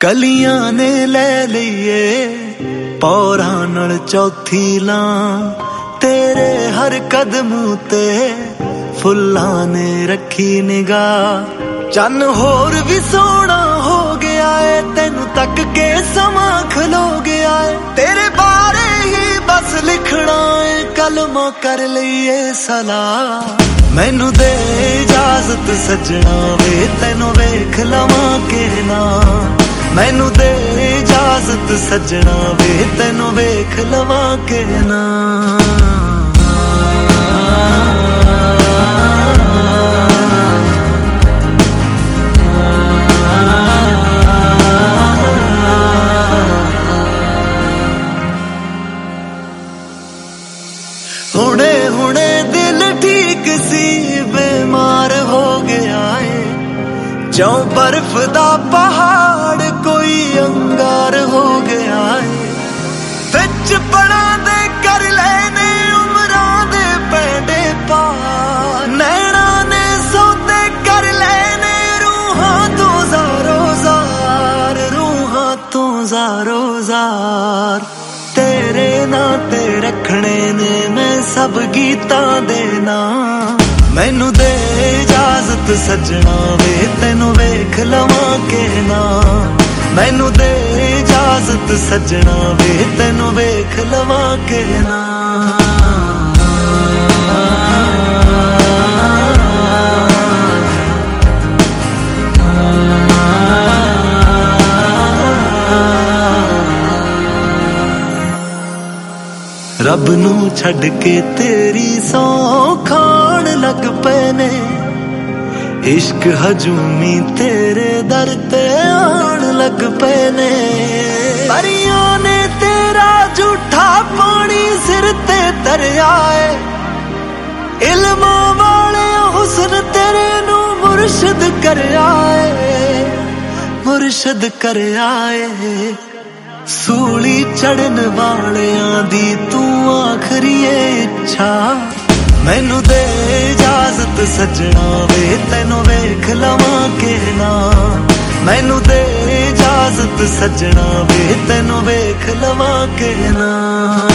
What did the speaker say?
कलियां ने ले लिए पौरां नाल चौथी लां, तेरे हर कदम ते फुल्लां ने रखी निगाह। चन्न होर भी सोना हो गया है, तेनू तक के समा खलो गया है। तेरे बारे ही बस लिखना है, कलमा कर लईए सलाह। मैनू दे इजाजत सजना वे, तेनू वेख लवां के ना। मैनू दे इजाजत सजना वे, तेनू वेख लवां के ना। हुणे हुणे दिल ठीक सी बीमार हो गया है, जो बर्फ दा पहाड़ कोई अंगार हो गया है। विच पड़ा दे कर लेने उमरां दे पैंडे पार, नैना ने सौदे कर लेने रूहां तो ज़ारो ज़ार, रूहां तो ज़ारो ज़ार। तेरे नाते रखने ने मैं सब गीतां दे नां। मैनू दे इजाजत सजना वे, तेनू वेख लवां के ना। मैनू दे इजाजत सजना वे, तेनू वेख लवां के ना। रब नू छड़ के तेरी सौ खान लग पे ने, इश्क हजूमी तेरे दर ते आन लग पे ने। परियां ने तेरा झूठा पानी सिर ते तरया है, इल्म वाले हुस्न तेरे नू मुर्शद करया है, मुर्शद करया है। सूली चढ़न वालियां दी तू आखरी इच्छा। मैनू दे इजाजत सजना वे, तेनू वेख लवां के ना। मैनू दे इजाजत सजना वे, तेनू वेख लवां के ना।